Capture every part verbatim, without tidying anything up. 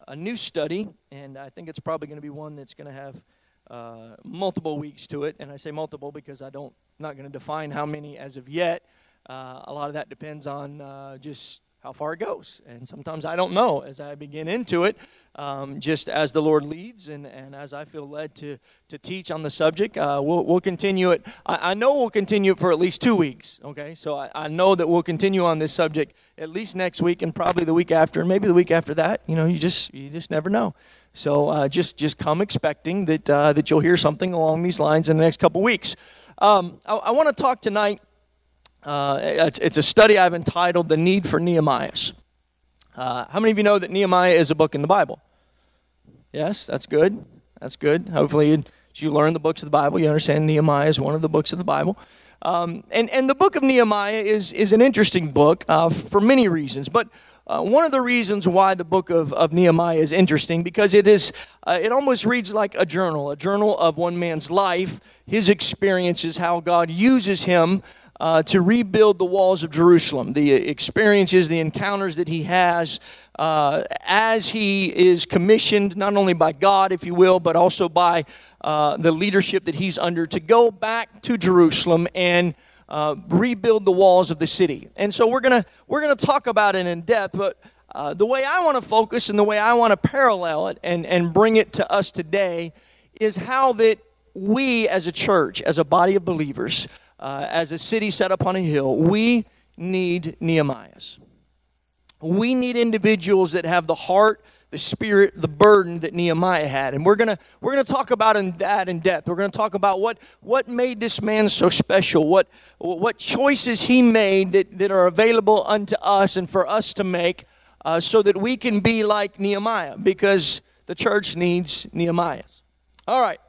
a new study, and I think it's probably going to be one that's going to have uh, multiple weeks to it. And I say multiple because I don't not going to define how many as of yet. Uh, a lot of that depends on uh, just how far it goes. And sometimes I don't know as I begin into it, um, just as the Lord leads and, and as I feel led to to teach on the subject. Uh, we'll, we'll continue it. I, I know we'll continue it for at least two weeks, okay? So I, I know that we'll continue on this subject at least next week and probably the week after and maybe the week after that. You know, you just you just never know. So uh, just, just come expecting that, uh, that you'll hear something along these lines in the next couple weeks. Um, I, I want to talk tonight. Uh, it's, it's a study I've entitled The Need for Nehemiahs. Uh, how many of you know that Nehemiah is a book in the Bible? Yes, that's good. That's good. Hopefully, you, as you learn the books of the Bible, you understand Nehemiah is one of the books of the Bible. Um, and, and the book of Nehemiah is, is an interesting book uh, for many reasons. But uh, one of the reasons why the book of, of Nehemiah is interesting, because it is uh, it almost reads like a journal, a journal of one man's life, his experiences, how God uses him Uh, to rebuild the walls of Jerusalem, the experiences, the encounters that he has uh, as he is commissioned not only by God, if you will, but also by uh, the leadership that he's under to go back to Jerusalem and uh, rebuild the walls of the city. And so we're gonna we're gonna talk about it in depth, but uh, the way I want to focus and the way I want to parallel it and and bring it to us today is how that we as a church, as a body of believers, Uh, as a city set upon a hill, we need Nehemiahs. We need individuals that have the heart, the spirit, the burden that Nehemiah had. And we're gonna we're gonna talk about in that in depth. We're gonna talk about what what made this man so special, what what choices he made that, that are available unto us and for us to make, uh, so that we can be like Nehemiah, because the church needs Nehemiahs. All right.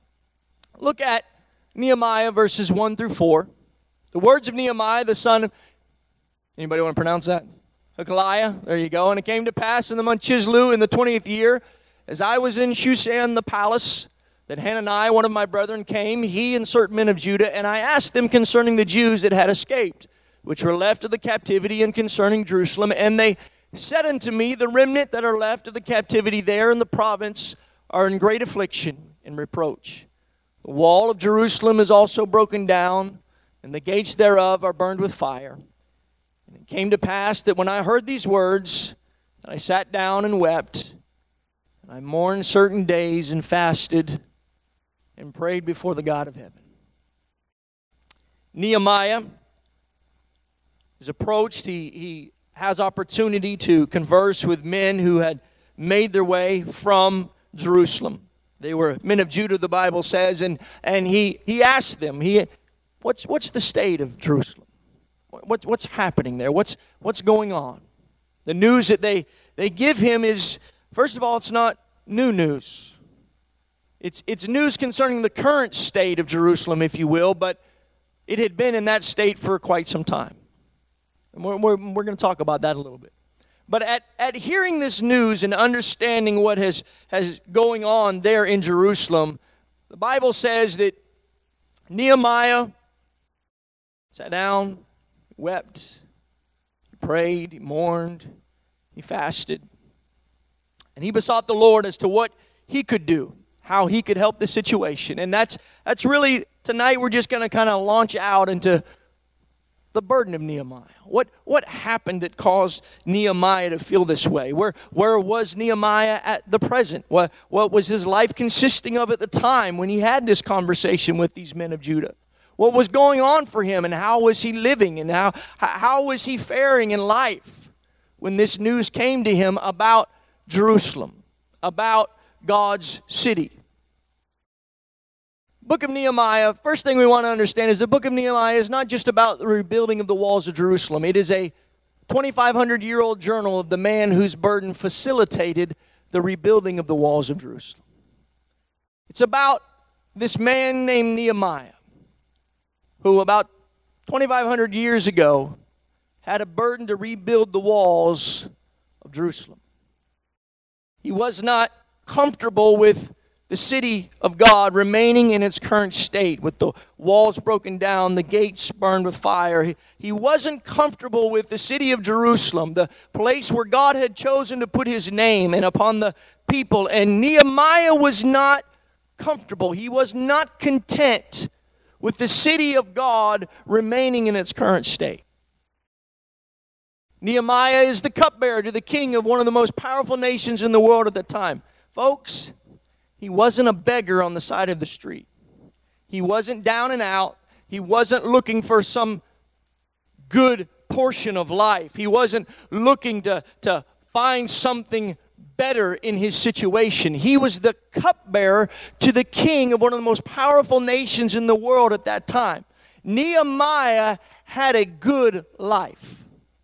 Look at Nehemiah verses one through four. The words of Nehemiah, the son of, anybody want to pronounce that? Hakaliah, there you go. And it came to pass in the month Chislew in the twentieth year, as I was in Shushan the palace, that Hananiah, one of my brethren, came, he and certain men of Judah, and I asked them concerning the Jews that had escaped, which were left of the captivity, and concerning Jerusalem. And they said unto me, the remnant that are left of the captivity there in the province are in great affliction and reproach. The wall of Jerusalem is also broken down, and the gates thereof are burned with fire. And it came to pass that when I heard these words, that I sat down and wept, and I mourned certain days and fasted and prayed before the God of heaven. Nehemiah is approached. He, he has opportunity to converse with men who had made their way from Jerusalem. They were men of Judah, the Bible says, and, and he, he asked them, he, what's, what's the state of Jerusalem? What, what's happening there? What's, what's going on? The news that they, they give him is, first of all, it's not new news. It's, it's news concerning the current state of Jerusalem, if you will, but it had been in that state for quite some time. And we're, we're, we're going to talk about that a little bit. But at, at hearing this news and understanding what has, has going on there in Jerusalem, the Bible says that Nehemiah sat down, wept, he prayed, he mourned, he fasted. And he besought the Lord as to what he could do, how he could help the situation. And that's that's really, tonight we're just going to kind of launch out into the burden of Nehemiah. What what happened that caused Nehemiah to feel this way? Where where was Nehemiah at the present? What what was his life consisting of at the time when he had this conversation with these men of Judah? What was going on for him, and how was he living, and how how was he faring in life when this news came to him about Jerusalem, about God's city? Book of Nehemiah, first thing we want to understand is the book of Nehemiah is not just about the rebuilding of the walls of Jerusalem. It is a twenty-five hundred year old journal of the man whose burden facilitated the rebuilding of the walls of Jerusalem. It's about this man named Nehemiah, who about twenty-five hundred years ago had a burden to rebuild the walls of Jerusalem. He was not comfortable with the city of God remaining in its current state, with the walls broken down, the gates burned with fire. He, he wasn't comfortable with the city of Jerusalem, the place where God had chosen to put his name and upon the people. And Nehemiah was not comfortable. He was not content with the city of God remaining in its current state. Nehemiah is the cupbearer to the king of one of the most powerful nations in the world at the time. Folks, he wasn't a beggar on the side of the street. He wasn't down and out. He wasn't looking for some good portion of life. He wasn't looking to, to find something better in his situation. He was the cupbearer to the king of one of the most powerful nations in the world at that time. Nehemiah had a good life.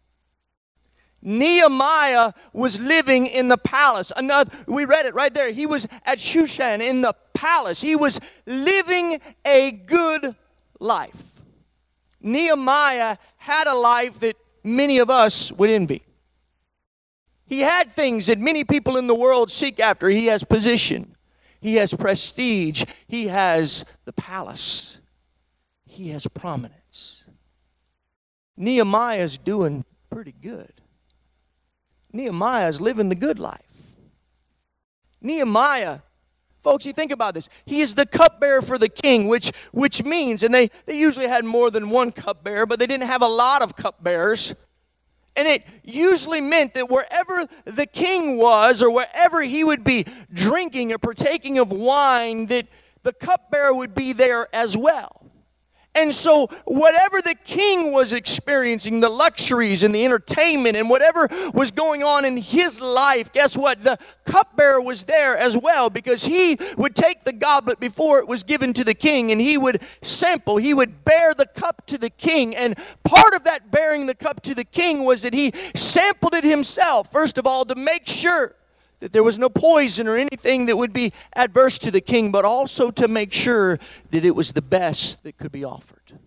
Nehemiah was living in the palace. Another, we read it right there. He was at Shushan in the palace. He was living a good life. Nehemiah had a life that many of us would envy. He had things that many people in the world seek after. He has position. He has prestige. He has the palace. He has prominence. Nehemiah's doing pretty good. Nehemiah is living the good life. Nehemiah, folks, you think about this. He is the cupbearer for the king, which, which means, and they, they usually had more than one cupbearer, but they didn't have a lot of cupbearers. And it usually meant that wherever the king was, or wherever he would be drinking or partaking of wine, that the cupbearer would be there as well. And so whatever the king was experiencing, the luxuries and the entertainment and whatever was going on in his life, guess what? The cupbearer was there as well, because he would take the goblet before it was given to the king and he would sample, he would bear the cup to the king. And part of that bearing the cup to the king was that he sampled it himself, first of all, to make sure that there was no poison or anything that would be adverse to the king, but also to make sure that it was the best that could be offered.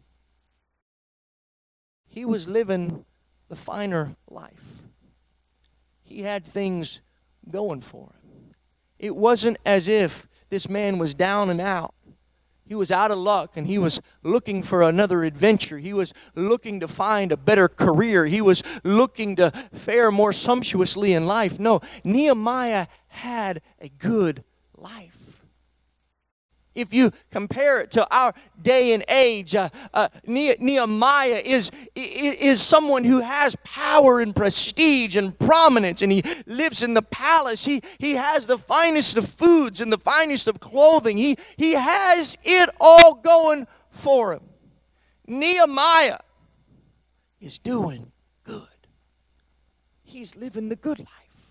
He was living the finer life. He had things going for him. It wasn't as if this man was down and out. He was out of luck and he was looking for another adventure. He was looking to find a better career. He was looking to fare more sumptuously in life. No, Nehemiah had a good life. If you compare it to our day and age, uh, uh, Nehemiah is, is someone who has power and prestige and prominence, and he lives in the palace. He, he has the finest of foods and the finest of clothing. He, he has it all going for him. Nehemiah is doing good. He's living the good life.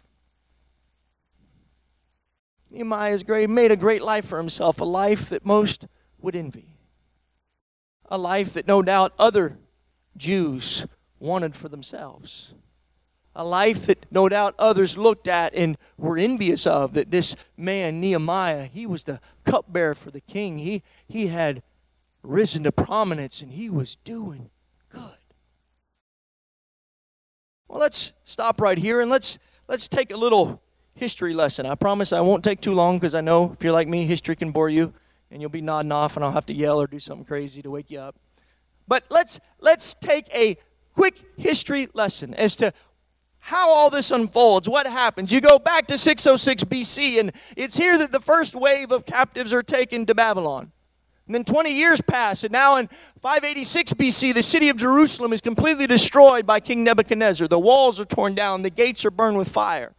Nehemiah is great, made a great life for himself, a life that most would envy. A life that no doubt other Jews wanted for themselves. A life that no doubt others looked at and were envious of, that this man, Nehemiah, he was the cupbearer for the king. He, he had risen to prominence and he was doing good. Well, let's stop right here and let's let's take a little history lesson. I promise I won't take too long, because I know if you're like me, history can bore you and you'll be nodding off and I'll have to yell or do something crazy to wake you up. But let's let's take a quick history lesson as to how all this unfolds, what happens. You go back to six oh six B C, and it's here that the first wave of captives are taken to Babylon. And then twenty years pass, and now in five eighty-six B C, the city of Jerusalem is completely destroyed by King Nebuchadnezzar. The walls are torn down, the gates are burned with fire.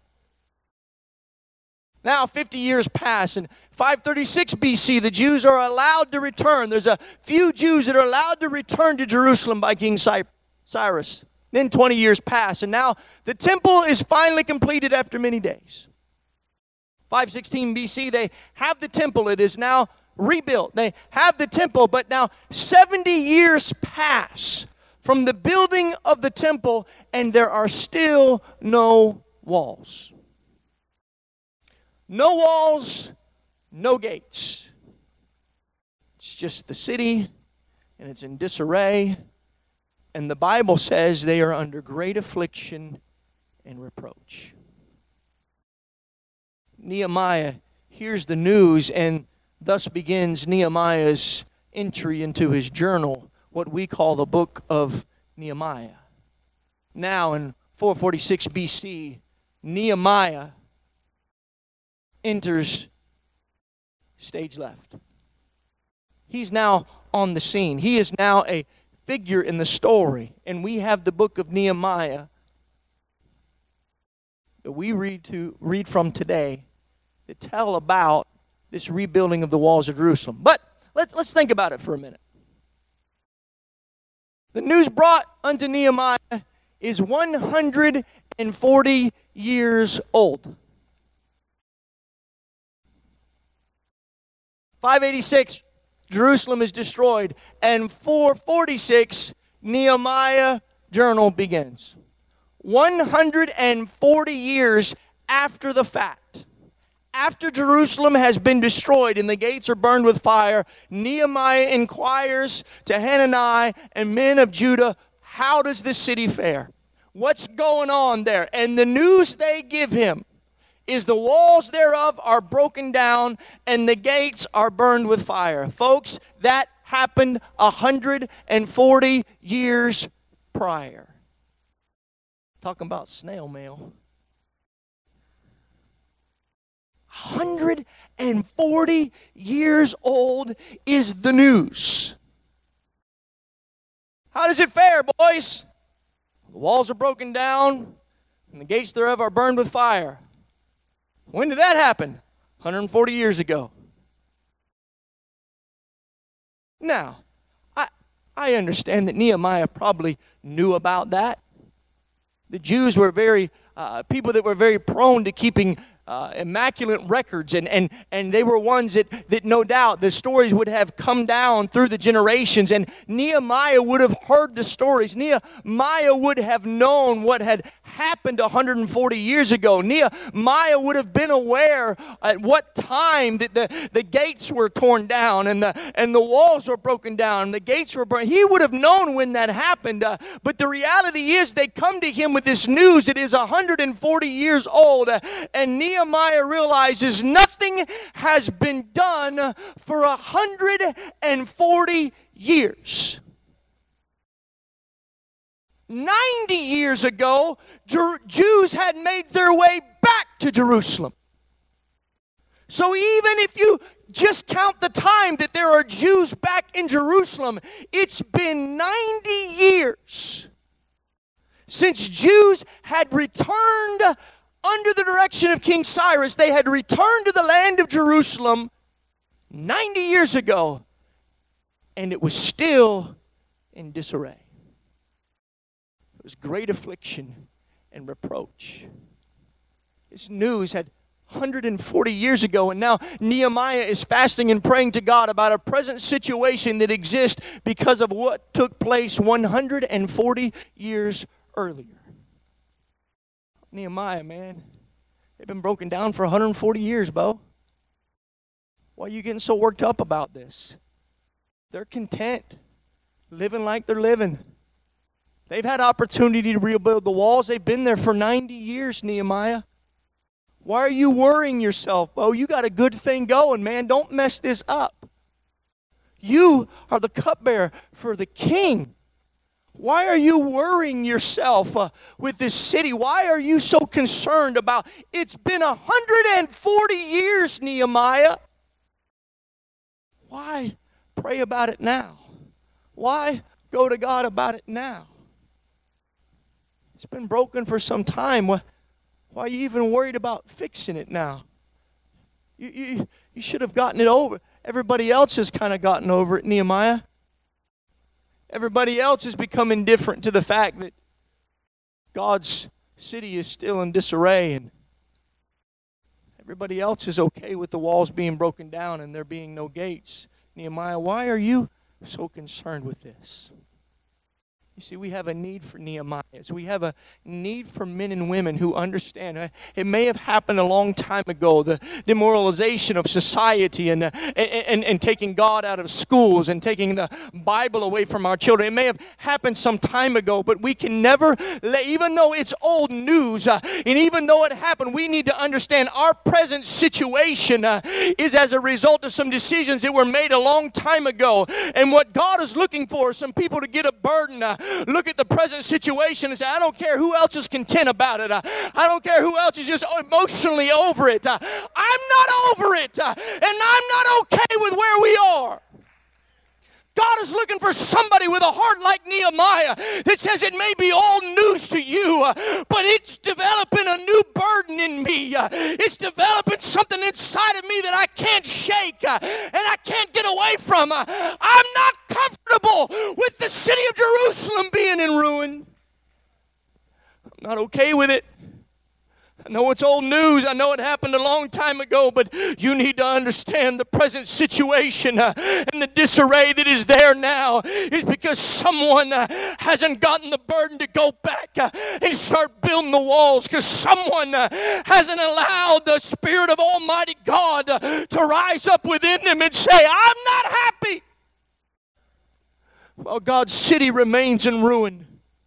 Now fifty years pass, and five thirty-six B C, the Jews are allowed to return. There's a few Jews that are allowed to return to Jerusalem by King Cyrus. Then twenty years pass, and now the temple is finally completed after many days. five sixteen B C, they have the temple. It is now rebuilt. They have the temple, but now seventy years pass from the building of the temple, and there are still no walls. No walls, no gates. It's just the city, and it's in disarray. And the Bible says they are under great affliction and reproach. Nehemiah, hears the news, and thus begins Nehemiah's entry into his journal, what we call the book of Nehemiah. Now in four forty-six B C, Nehemiah enters stage left. He's now on the scene. He is now a figure in the story. And we have the book of Nehemiah that we read to read from today that tell about this rebuilding of the walls of Jerusalem. But let's let's think about it for a minute. The news brought unto Nehemiah is one hundred forty years old. five eighty-six, Jerusalem is destroyed, and four forty-six, Nehemiah journal begins. one hundred forty years after the fact, after Jerusalem has been destroyed and the gates are burned with fire, Nehemiah inquires to Hanani and men of Judah, how does this city fare? What's going on there? And the news they give him is the walls thereof are broken down and the gates are burned with fire. Folks, that happened one hundred forty years prior. Talking about snail mail. one hundred forty years old is the news. How does it fare, boys? The walls are broken down and the gates thereof are burned with fire. When did that happen? one hundred forty years ago. Now, I, I understand that Nehemiah probably knew about that. The Jews were very, uh, people that were very prone to keeping uh, immaculate records, and, and, and they were ones that, that no doubt the stories would have come down through the generations, and Nehemiah would have heard the stories. Nehemiah would have known what had happened one hundred forty years ago. Nehemiah would have been aware at what time that the, the gates were torn down and the, and the walls were broken down and the gates were burned. He would have known when that happened, uh, but the reality is they come to him with this news that is one hundred forty years old, uh, and Nehemiah realizes nothing has been done for one hundred forty years. ninety years ago, Jer- Jews had made their way back to Jerusalem. So even if you just count the time that there are Jews back in Jerusalem, it's been ninety years since Jews had returned under the direction of King Cyrus. They had returned to the land of Jerusalem ninety years ago, and it was still in disarray. It was great affliction and reproach. This news had one hundred forty years ago, and now Nehemiah is fasting and praying to God about a present situation that exists because of what took place one hundred forty years earlier. Nehemiah, man, they've been broken down for one hundred forty years, Bo. Why are you getting so worked up about this? They're content, living like they're living. They've had opportunity to rebuild the walls. They've been there for ninety years, Nehemiah. Why are you worrying yourself, Bo? You got a good thing going, man. Don't mess this up. You are the cupbearer for the king. Why are you worrying yourself uh, with this city? Why are you so concerned about it? It's been one hundred forty years, Nehemiah. Why pray about it now? Why go to God about it now? It's been broken for some time. Why, why are you even worried about fixing it now? You, you, you should have gotten it over. Everybody else has kind of gotten over it, Nehemiah. Everybody else has become indifferent to the fact that God's city is still in disarray, and everybody else is okay with the walls being broken down and there being no gates. Nehemiah, why are you so concerned with this? You see, we have a need for Nehemiahs. We have a need for men and women who understand. Uh, It may have happened a long time ago, the demoralization of society and, uh, and, and, and taking God out of schools and taking the Bible away from our children. It may have happened some time ago, but we can never, let, even though it's old news, uh, and even though it happened, we need to understand our present situation uh, is as a result of some decisions that were made a long time ago. And what God is looking for is some people to get a burden, uh, look at the present situation and say, I don't care who else is content about it. Uh, I don't care who else is just emotionally over it. Uh, I'm not over it. Uh, and I'm not okay with where we are. God is looking for somebody with a heart like Nehemiah that says it may be old news to you, uh, but it's developing a new burden in me. Uh, it's developing something inside of me that I can't shake uh, and I can't get away from. Uh, I'm not comfortable with the city of Jerusalem being in ruin. I'm not okay with it. I know it's old news. I know it happened a long time ago, but you need to understand the present situation uh, and the disarray that is there now is because someone uh, hasn't gotten the burden to go back uh, and start building the walls, because someone uh, hasn't allowed the Spirit of Almighty God uh, to rise up within them and say, I'm not happy. While God's city remains in ruin.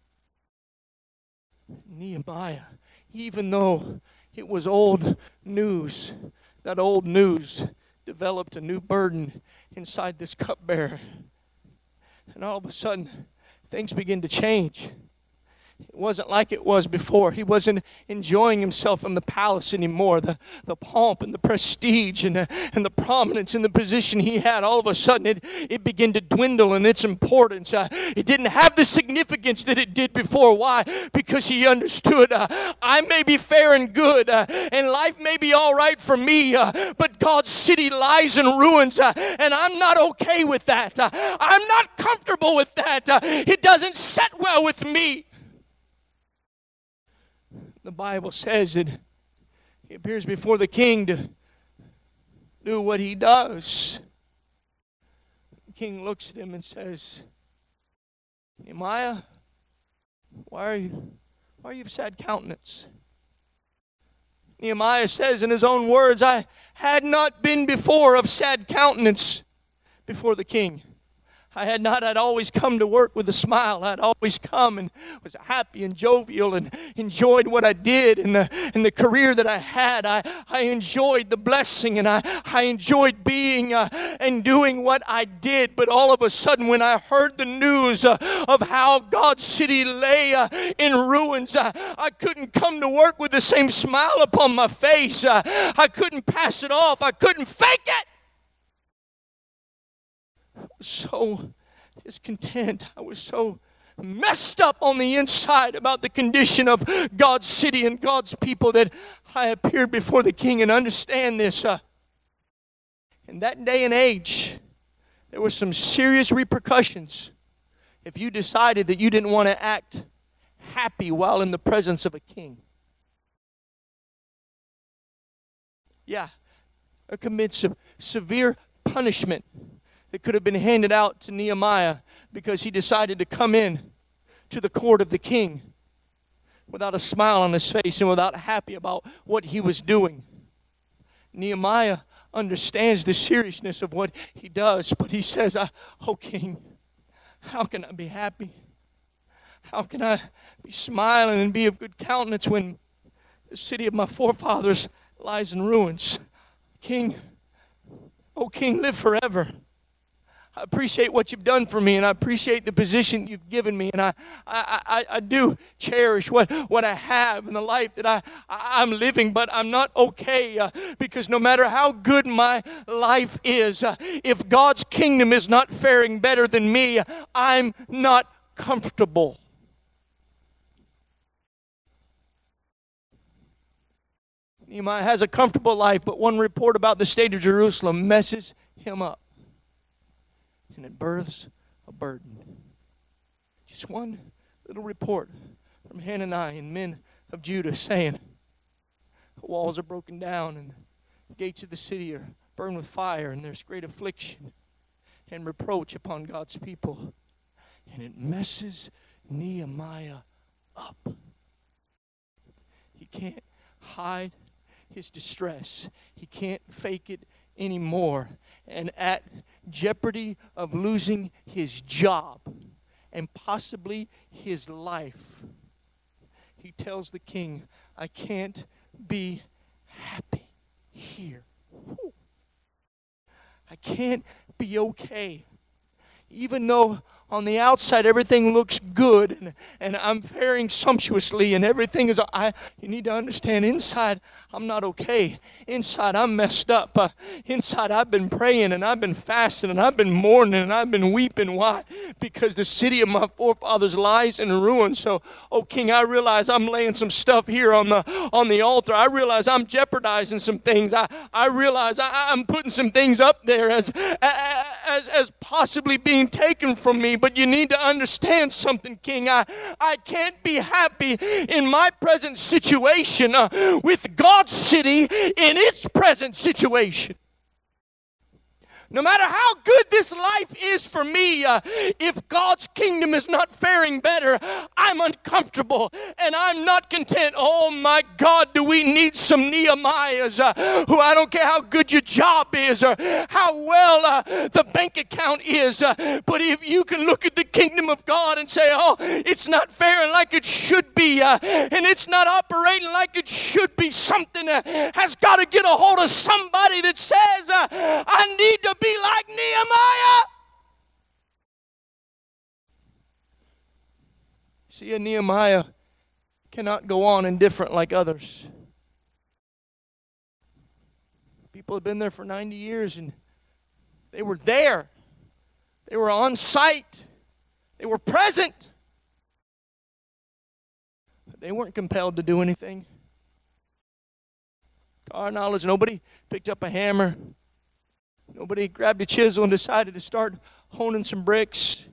Nehemiah, even though it was old news, that old news developed a new burden inside this cupbearer. And all of a sudden, things begin to change. It wasn't like it was before. He wasn't enjoying himself in the palace anymore. The, the pomp and the prestige and the, and the prominence and the position he had, all of a sudden it, it began to dwindle in its importance. Uh, it didn't have the significance that it did before. Why? Because he understood, uh, I may be fair and good, uh, and life may be all right for me, uh, but God's city lies in ruins, uh, and I'm not okay with that. Uh, I'm not comfortable with that. Uh, it doesn't set well with me. The Bible says that he appears before the king to do what he does. The king looks at him and says, Nehemiah, why are you, why are you of sad countenance? Nehemiah says in his own words, I had not been before of sad countenance before the king. I had not, I'd always come to work with a smile. I'd always come and was happy and jovial and enjoyed what I did and the, and the career that I had. I, I enjoyed the blessing and I, I enjoyed being uh, and doing what I did. But all of a sudden when I heard the news uh, of how God's city lay uh, in ruins, uh, I couldn't come to work with the same smile upon my face. Uh, I couldn't pass it off. I couldn't fake it. I was so discontent. I was so messed up on the inside about the condition of God's city and God's people that I appeared before the king. And understand this. Uh, in that day and age, there were some serious repercussions if you decided that you didn't want to act happy while in the presence of a king. Yeah, there could be some severe punishment that could have been handed out to Nehemiah because he decided to come in to the court of the king without a smile on his face and without happy about what he was doing. Nehemiah understands the seriousness of what he does, but he says, oh king, how can I be happy? How can I be smiling and be of good countenance when the city of my forefathers lies in ruins? King, oh king, live forever. I appreciate what you've done for me, and I appreciate the position you've given me, and I, I, I, I do cherish what, what I have and the life that I, I, I'm living, but I'm not okay uh, because no matter how good my life is, uh, if God's kingdom is not faring better than me, I'm not comfortable. Nehemiah has a comfortable life, but one report about the state of Jerusalem messes him up. And it births a burden. Just one little report from Hananiah and men of Judah saying the walls are broken down and the gates of the city are burned with fire and there's great affliction and reproach upon God's people. And it messes Nehemiah up. He can't hide his distress. He can't fake it anymore. And at jeopardy of losing his job and possibly his life, he tells the king, I can't be happy here. Whew. I can't be okay. Even though on the outside everything looks good and, and I'm faring sumptuously and everything is, I, you need to understand, inside I'm not okay. Inside I'm messed up. Uh, inside I've been praying and I've been fasting and I've been mourning and I've been weeping. Why? Because the city of my forefathers lies in ruin. So, oh King, I realize I'm laying some stuff here on the on the altar. I realize I'm jeopardizing some things. I, I realize I, I'm putting some things up there as, as, as possibly being taken from me. But you need to understand something, King. I, I can't be happy in my present situation uh, with God's city in its present situation. No matter how good this life is for me, uh, if God's kingdom is not faring better, I'm uncomfortable and I'm not content. Oh my God, do we need some Nehemiahs uh, who, I don't care how good your job is or how well uh, the bank account is, uh, but if you can look at the kingdom of God and say, oh, it's not fair like it should be, uh, and it's not operating like it should be, something uh, has got to get a hold of somebody that says, uh, I need to be like Nehemiah. See, a Nehemiah cannot go on indifferent like others. People have been there for ninety years and they were there. They were on site. They were present. But they weren't compelled to do anything. To our knowledge, nobody picked up a hammer. Nobody grabbed a chisel and decided to start honing some bricks.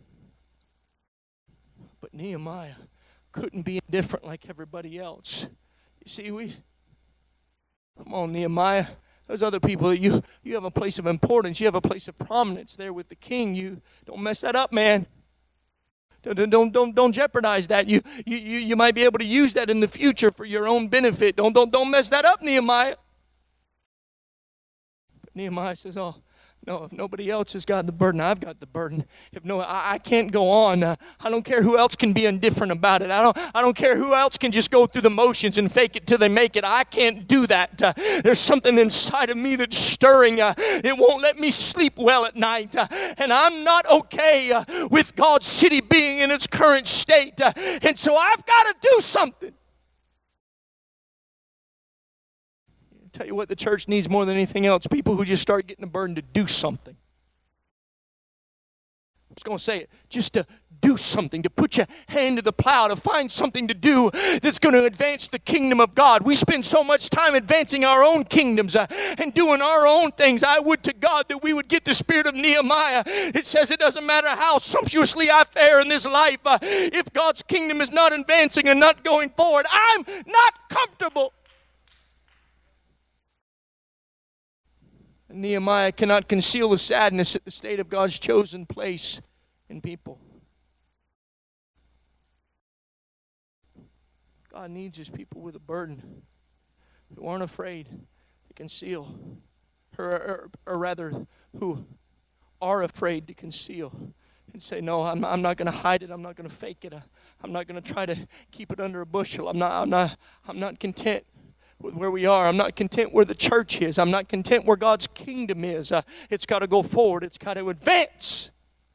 But Nehemiah couldn't be indifferent like everybody else. You see, we, come on, Nehemiah. There's other people that you, you have a place of importance. You have a place of prominence there with the king. You don't mess that up, man. Don't, don't, don't, don't jeopardize that. You, you, you, you might be able to use that in the future for your own benefit. Don't, don't, don't mess that up, Nehemiah. But Nehemiah says, oh, no, if nobody else has got the burden, I've got the burden. If no, I, I can't go on. Uh, I don't care who else can be indifferent about it. I don't, I don't care who else can just go through the motions and fake it till they make it. I can't do that. Uh, there's something inside of me that's stirring. Uh, it won't let me sleep well at night. Uh, and I'm not okay uh, with God's city being in its current state. Uh, and so I've got to do something. Tell you what the church needs more than anything else, people who just start getting a burden to do something. I'm just going to say it, just to do something, to put your hand to the plow, to find something to do that's going to advance the kingdom of God. We spend so much time advancing our own kingdoms uh, and doing our own things. I would to God that we would get the spirit of Nehemiah. It says it doesn't matter how sumptuously I fare in this life. Uh, if God's kingdom is not advancing and not going forward, I'm not comfortable. Nehemiah cannot conceal the sadness at the state of God's chosen place in people. God needs his people with a burden who aren't afraid to conceal, or, or, or rather, who are afraid to conceal and say, no, I'm, I'm not going to hide it. I'm not going to fake it. I'm not going to try to keep it under a bushel. I'm not, I'm not, I'm not content with where we are. I'm not content where the church is. I'm not content where God's kingdom is. Uh, it's got to go forward. It's got to advance.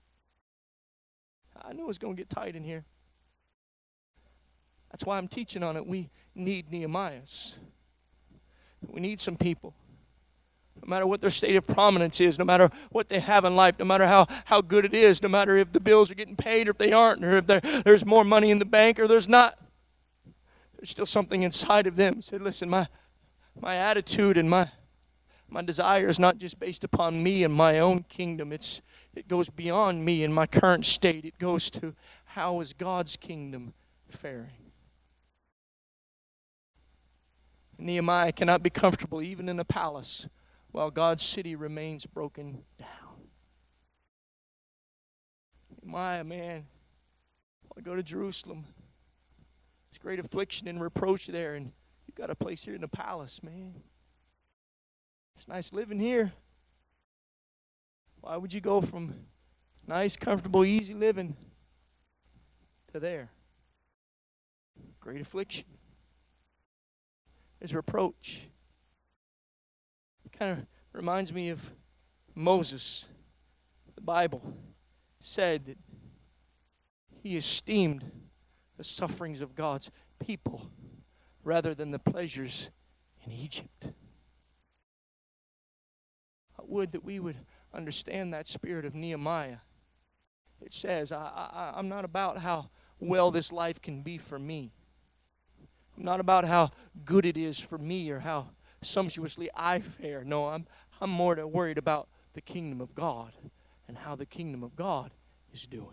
I knew it was going to get tight in here. That's why I'm teaching on it. We need Nehemiahs. We need some people. No matter what their state of prominence is, no matter what they have in life, no matter how, how good it is, no matter if the bills are getting paid or if they aren't, or if there's more money in the bank or there's not. There's still something inside of them. Say, listen, my my attitude and my my desire is not just based upon me and my own kingdom. It's it goes beyond me and my current state. It goes to how is God's kingdom faring. Nehemiah cannot be comfortable even in a palace while God's city remains broken down. Nehemiah, man, I go to Jerusalem. There's great affliction and reproach there, and you've got a place here in the palace, man. It's nice living here. Why would you go from nice, comfortable, easy living to there? Great affliction. There's reproach. It kind of reminds me of Moses. The Bible said that he esteemed the sufferings of God's people rather than the pleasures in Egypt. I would that we would understand that spirit of Nehemiah. It says, I, I, I'm not about how well this life can be for me. I'm not about how good it is for me or how sumptuously I fare. No, I'm, I'm more worried about the kingdom of God and how the kingdom of God is doing.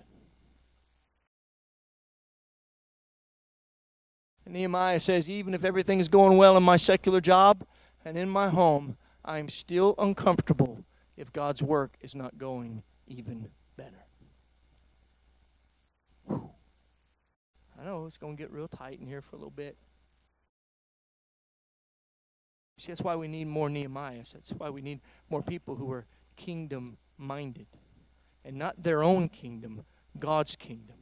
And Nehemiah says, even if everything is going well in my secular job and in my home, I am still uncomfortable if God's work is not going even better. Whew. I know it's going to get real tight in here for a little bit. See, that's why we need more Nehemiahs. That's why we need more people who are kingdom-minded. And not their own kingdom, God's kingdom.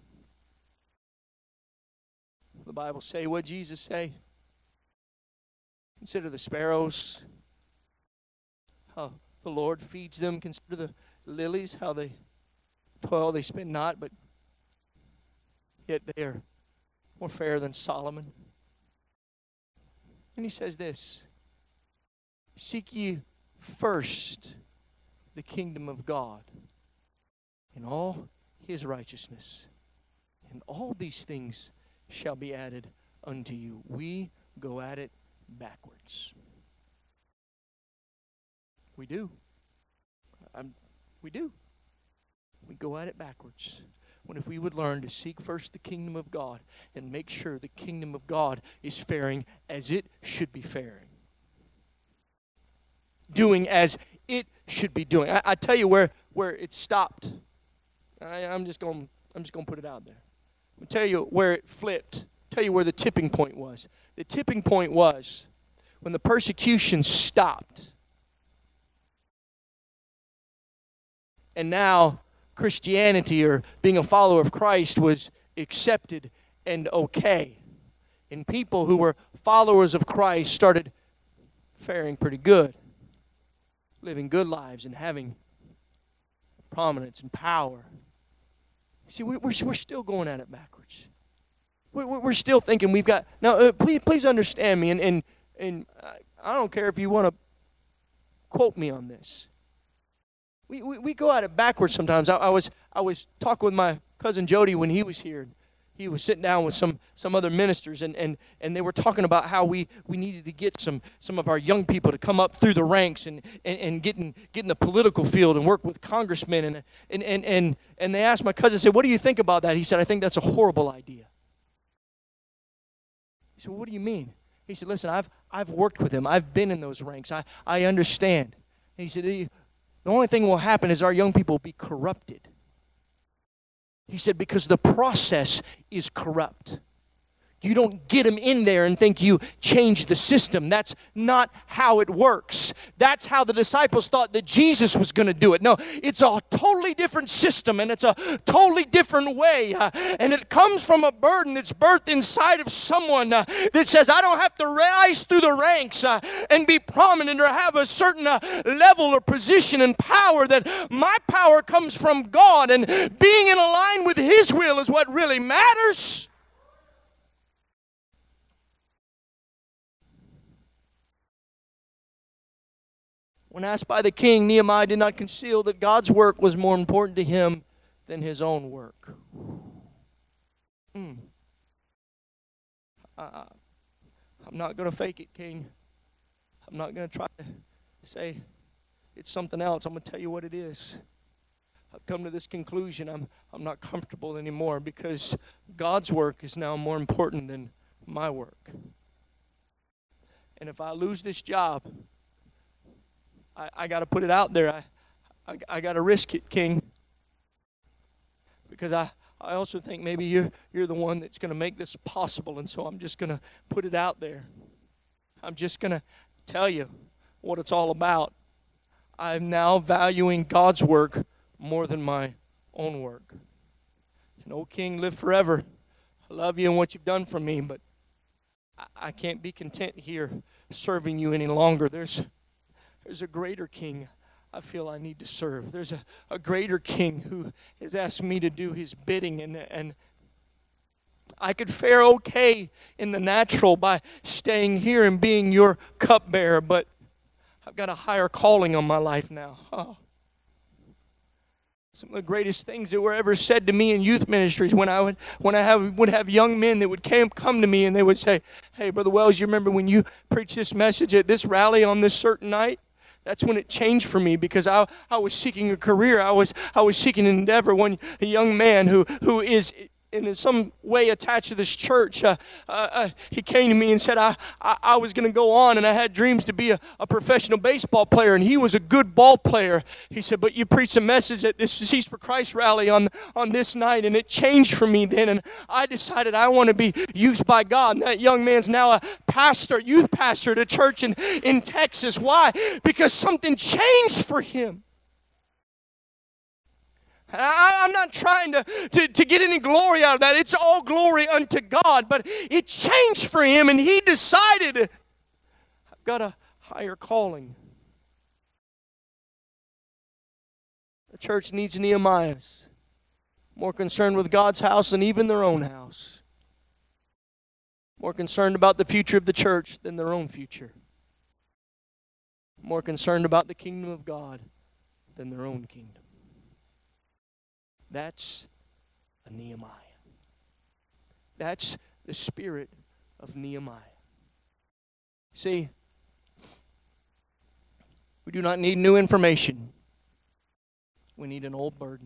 The Bible say, what did Jesus say? Consider the sparrows, how the Lord feeds them. Consider the lilies, how they toil, they spin not, but yet they are more fair than Solomon. And he says this, seek ye first the kingdom of God and all his righteousness, and all these things shall be added unto you. We go at it backwards. We do. I'm, we do. We go at it backwards. When if we would learn to seek first the kingdom of God and make sure the kingdom of God is faring as it should be faring. Doing as it should be doing. I, I tell you where, where it stopped. I, I'm just going I'm just going to put it out there. I'll tell you where it flipped. I'll tell you where the tipping point was. The tipping point was when the persecution stopped. And now Christianity, or being a follower of Christ, was accepted and okay. And people who were followers of Christ started faring pretty good, living good lives and having prominence and power. See, we're, we're still going at it backwards. We're, we're still thinking we've got... Now, uh, please please understand me, and, and, and I don't care if you want to quote me on this. We, we, we go at it backwards sometimes. I, I was I was talking with my cousin Jody when he was here. He was sitting down with some, some other ministers, and, and, and they were talking about how we, we needed to get some, some of our young people to come up through the ranks and, and, and get, in, get in the political field and work with congressmen. And, and, and, and, and they asked my cousin, said, what do you think about that? He said, I think that's a horrible idea. He said, well, what do you mean? He said, listen, I've, I've worked with him. I've been in those ranks. I, I understand. And he said, the only thing will happen is our young people will be corrupted. He said, because the process is corrupt. You don't get them in there and think you change the system. That's not how it works. That's how the disciples thought that Jesus was going to do it. No, it's a totally different system, and it's a totally different way. Uh, and it comes from a burden that's birthed inside of someone uh, that says, I don't have to rise through the ranks uh, and be prominent or have a certain uh, level or position and power. That my power comes from God, and being in line with His will is what really matters. When asked by the king, Nehemiah did not conceal that God's work was more important to him than his own work. Mm. I, I'm not going to fake it, king. I'm not going to try to say it's something else. I'm going to tell you what it is. I've come to this conclusion. I'm, I'm not comfortable anymore because God's work is now more important than my work. And if I lose this job, I, I got to put it out there. I, I, I got to risk it, King. Because I, I also think maybe you're, you're the one that's going to make this possible, and so I'm just going to put it out there. I'm just going to tell you what it's all about. I'm now valuing God's work more than my own work. And oh, King, live forever. I love you and what you've done for me, but I, I can't be content here serving you any longer. There's, there's a greater King I feel I need to serve. There's a, a greater King who has asked me to do his bidding, and, and I could fare okay in the natural by staying here and being your cupbearer, but I've got a higher calling on my life now. Oh. Some of the greatest things that were ever said to me in youth ministries, when I would when I have, would have young men that would came, come to me and they would say, "Hey, Brother Wells, you remember when you preached this message at this rally on this certain night?" That's when it changed for me, because I I was seeking a career. I was I was seeking an endeavor. When a young man who who is in some way attached to this church, uh, uh, uh, he came to me and said I, I, I was going to go on, and I had dreams to be a, a professional baseball player, and he was a good ball player. He said, "But you preached a message at this Seeds for Christ rally on, on this night, and it changed for me then, and I decided I want to be used by God." And that young man's now a pastor, youth pastor at a church in, in Texas. Why? Because something changed for him. I, I'm not trying to, to, to get any glory out of that. It's all glory unto God. But it changed for him, and he decided, I've got a higher calling. The church needs Nehemiahs, more concerned with God's house than even their own house. More concerned about the future of the church than their own future. More concerned about the kingdom of God than their own kingdom. That's a Nehemiah. That's the spirit of Nehemiah. See, we do not need new information. We need an old burden.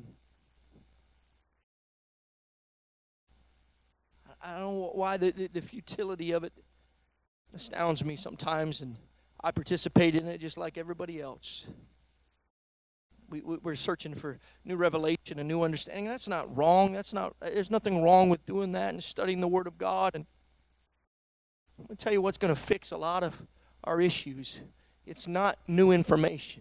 I don't know why the, the, the futility of it astounds me sometimes, and I participate in it just like everybody else. We, we're searching for new revelation and new understanding. That's not wrong. That's not. There's nothing wrong with doing that and studying the Word of God. And I'm going to tell you what's going to fix a lot of our issues. It's not new information.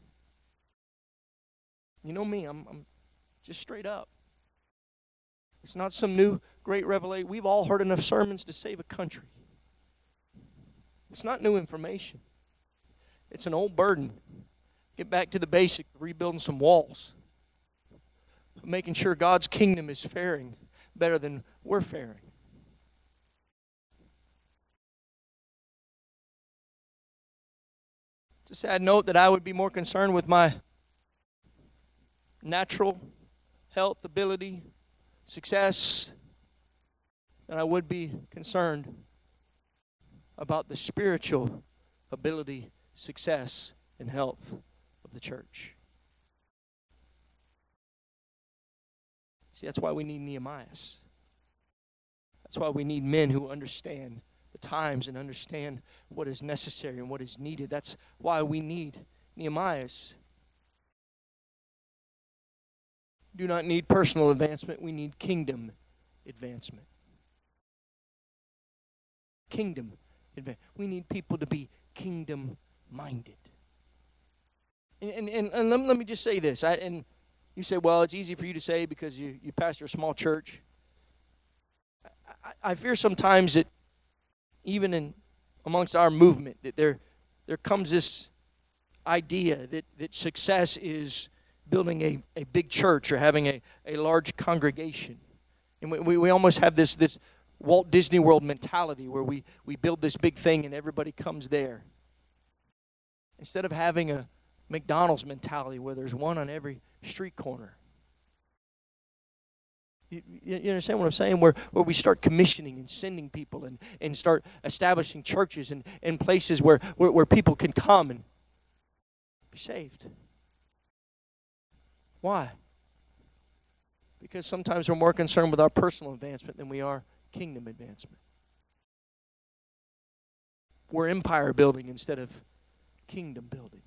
You know me. I'm, I'm just straight up. It's not some new great revelation. We've all heard enough sermons to save a country. It's not new information. It's an old burden. Get back to the basics, rebuilding some walls. Making sure God's kingdom is faring better than we're faring. It's a sad note that I would be more concerned with my natural health, ability, success than I would be concerned about the spiritual ability, success, and health of the church. See, that's why we need Nehemiahs. That's why we need men who understand the times and understand what is necessary and what is needed. That's why we need Nehemiahs. We do not need personal advancement. We need kingdom advancement. Kingdom advancement. We need people to be kingdom-minded. And, and, and let, let me just say this. I, and you say, well, it's easy for you to say because you, you pastor a small church. I, I fear sometimes that even in amongst our movement, that there, there comes this idea that, that success is building a, a big church or having a, a large congregation. And we, we, we almost have this, this Walt Disney World mentality where we, we build this big thing and everybody comes there. Instead of having a McDonald's mentality where there's one on every street corner. You, you understand what I'm saying? Where, where we start commissioning and sending people and, and start establishing churches and, and places where, where, where people can come and be saved. Why? Because sometimes we're more concerned with our personal advancement than we are kingdom advancement. We're empire building instead of kingdom building.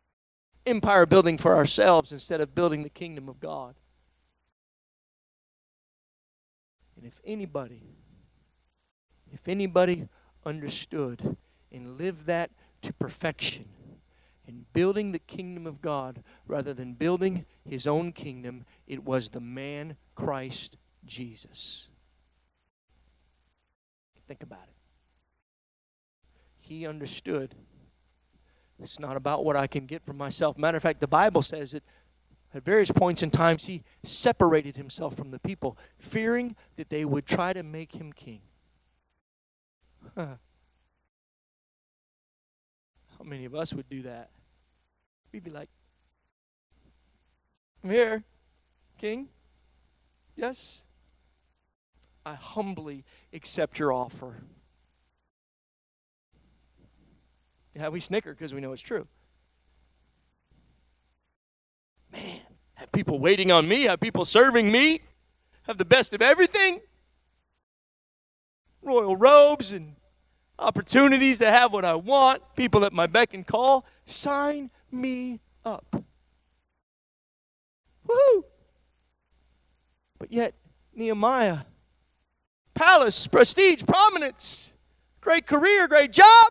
Empire building for ourselves instead of building the kingdom of God. And if anybody, if anybody understood and lived that to perfection, in building the kingdom of God rather than building his own kingdom, it was the man Christ Jesus. Think about it. He understood it's not about what I can get from myself. Matter of fact, the Bible says that at various points in times he separated himself from the people, fearing that they would try to make him king. Huh. How many of us would do that? We'd be like, I'm here, King. Yes. I humbly accept your offer. Yeah, we snicker because we know it's true. Man, have people waiting on me, have people serving me, have the best of everything. Royal robes and opportunities to have what I want, people at my beck and call. Sign me up. Woohoo! But yet, Nehemiah, palace, prestige, prominence, great career, great job.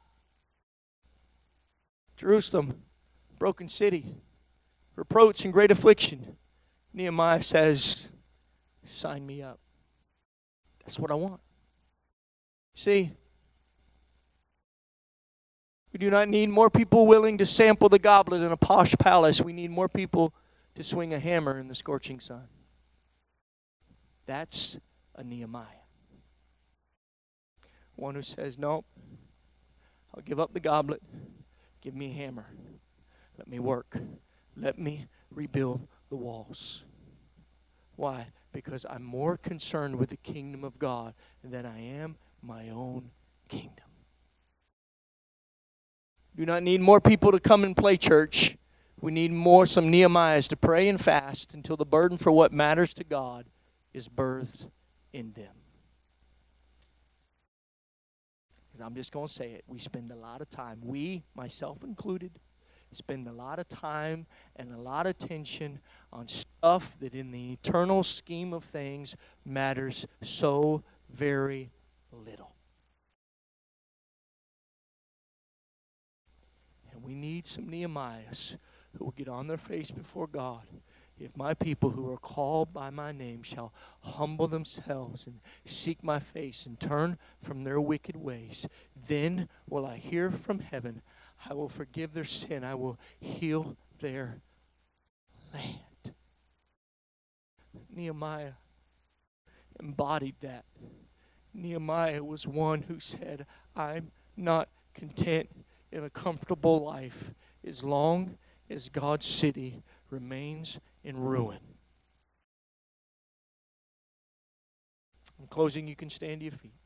Jerusalem, broken city, reproach and great affliction. Nehemiah says, sign me up. That's what I want. See, we do not need more people willing to sample the goblet in a posh palace. We need more people to swing a hammer in the scorching sun. That's a Nehemiah. One who says, nope, I'll give up the goblet. Give me a hammer. Let me work. Let me rebuild the walls. Why? Because I'm more concerned with the kingdom of God than I am my own kingdom. Do not need more people to come and play church. We need more, some Nehemiahs to pray and fast until the burden for what matters to God is birthed in them. Because I'm just going to say it. We spend a lot of time, we, myself included, spend a lot of time and a lot of attention on stuff that in the eternal scheme of things matters so very little. And we need some Nehemiahs who will get on their face before God. If my people who are called by my name shall humble themselves and seek my face and turn from their wicked ways, then will I hear from heaven. I will forgive their sin. I will heal their land. Nehemiah embodied that. Nehemiah was one who said, I'm not content in a comfortable life as long as God's city remains in ruin. In closing, you can stand to your feet.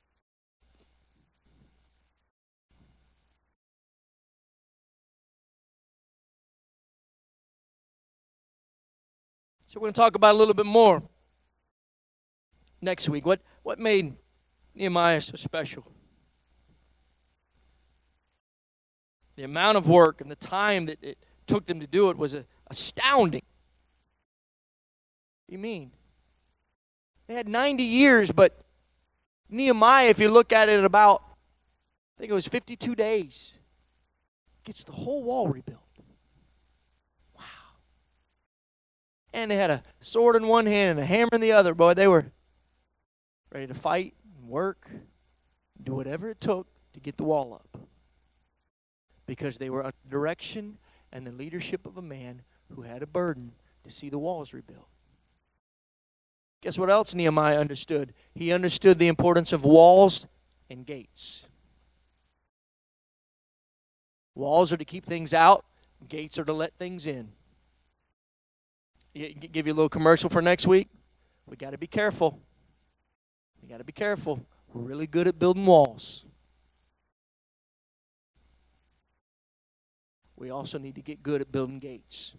So we're going to talk about a little bit more next week. What, what made Nehemiah so special? The amount of work and the time that it took them to do it was astounding. What do you mean? They had ninety years, but Nehemiah, if you look at it, in about, I think it was fifty-two days, gets the whole wall rebuilt. Wow. And they had a sword in one hand and a hammer in the other. Boy, they were ready to fight and work, do whatever it took to get the wall up. Because they were under the direction and the leadership of a man who had a burden to see the walls rebuilt. Guess what else Nehemiah understood? He understood the importance of walls and gates. Walls are to keep things out. Gates are to let things in. Give you a little commercial for next week. We got to be careful. We got to be careful. We're really good at building walls. We also need to get good at building gates.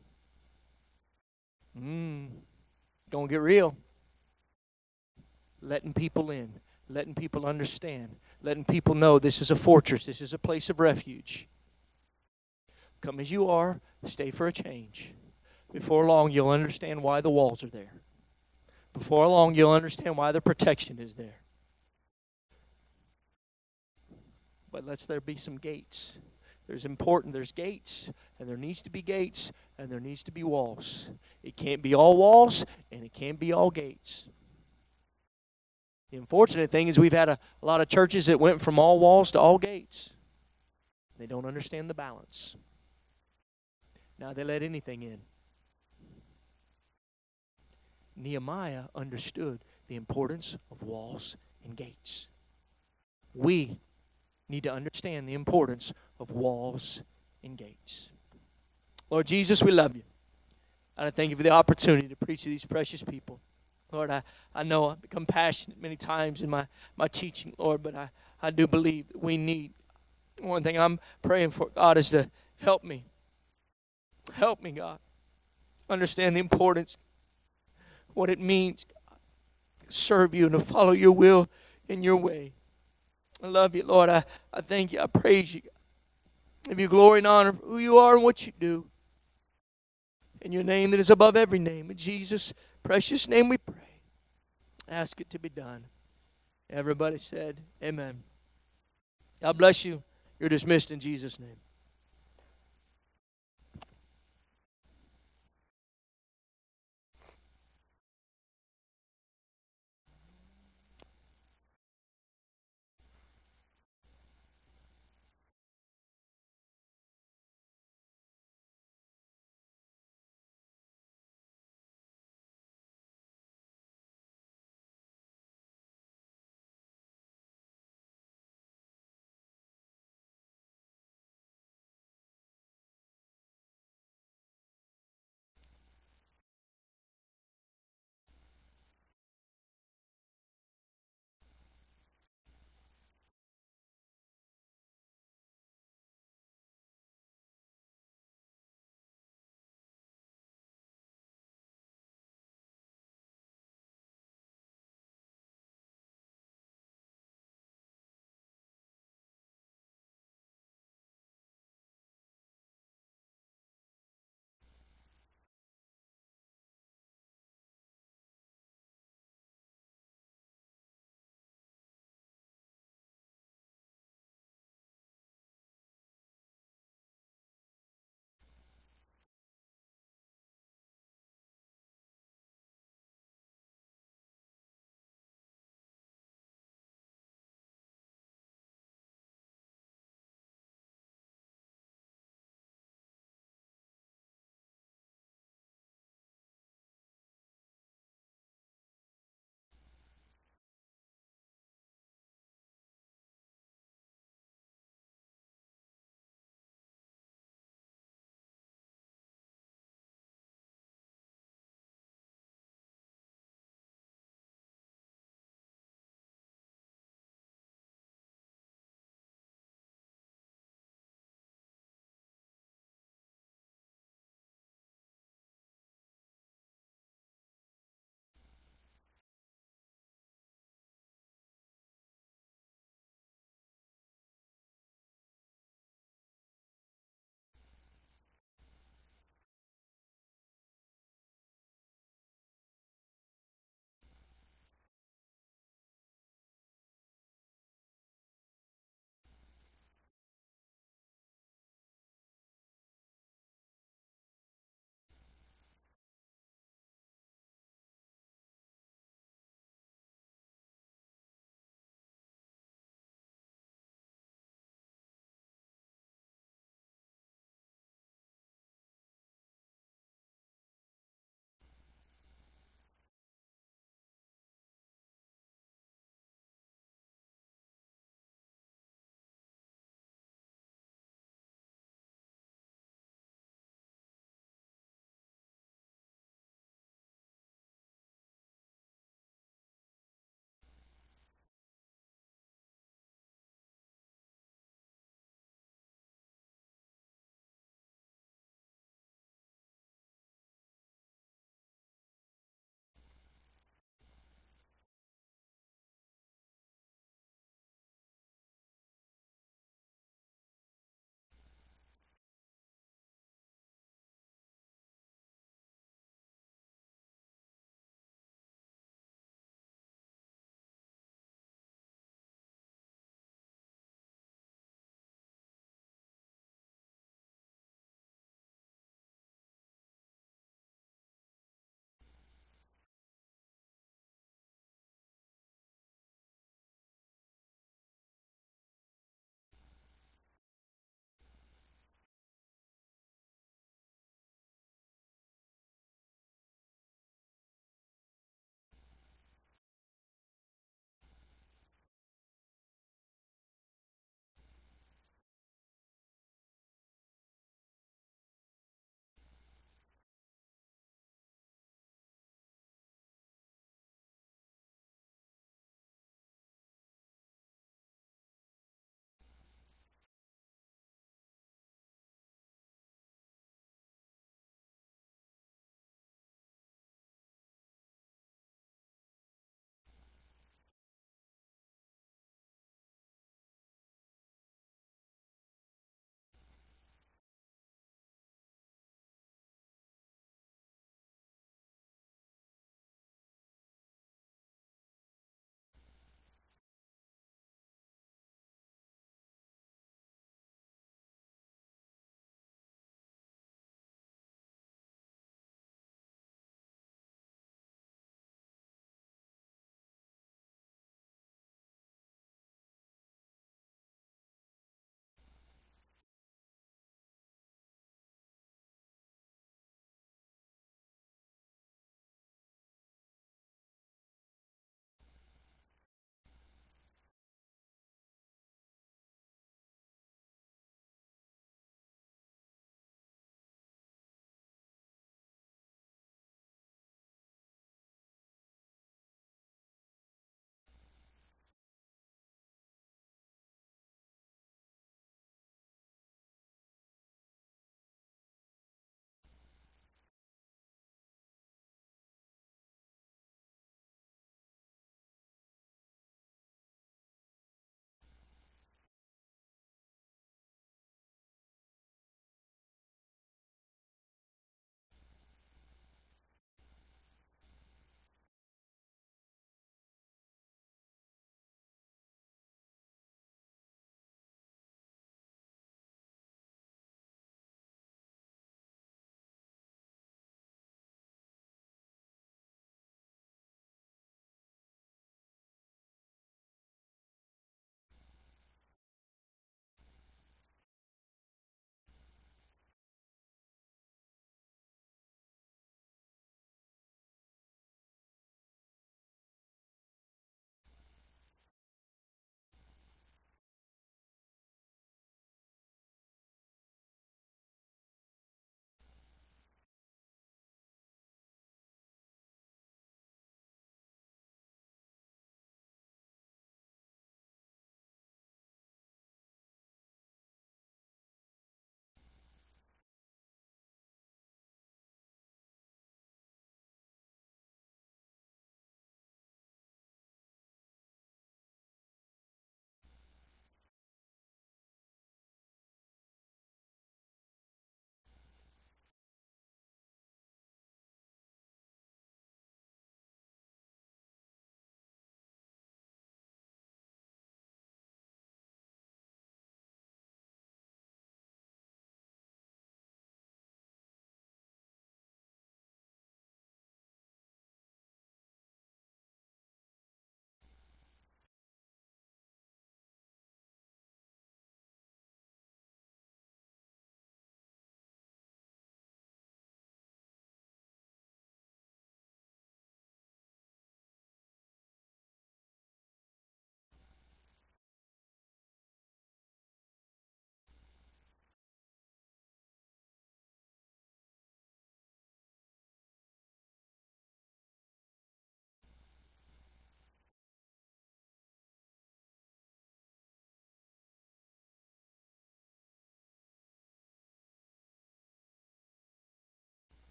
Mmm. Gonna get real. Letting people in. Letting people understand. Letting people know this is a fortress. This is a place of refuge. Come as you are. Stay for a change. Before long, you'll understand why the walls are there. Before long, you'll understand why the protection is there. But let's there be some gates. There's important, there's gates, and there needs to be gates, and there needs to be walls. It can't be all walls, and it can't be all gates. The unfortunate thing is we've had a, a lot of churches that went from all walls to all gates. They don't understand the balance. Now they let anything in. Nehemiah understood the importance of walls and gates. We need to understand the importance of walls and gates. Lord Jesus, we love you. And I thank you for the opportunity to preach to these precious people. Lord, I, I know I've become passionate many times in my, my teaching, Lord, but I, I do believe that we need, one thing I'm praying for, God, is to help me. Help me, God. Understand the importance, what it means, God, to serve you and to follow your will in your way. I love you, Lord. I, I thank you. I praise you. Give you glory and honor for who you are and what you do. In your name that is above every name. In Jesus' precious name we pray. Ask it to be done. Everybody said, amen. God bless you. You're dismissed in Jesus' name.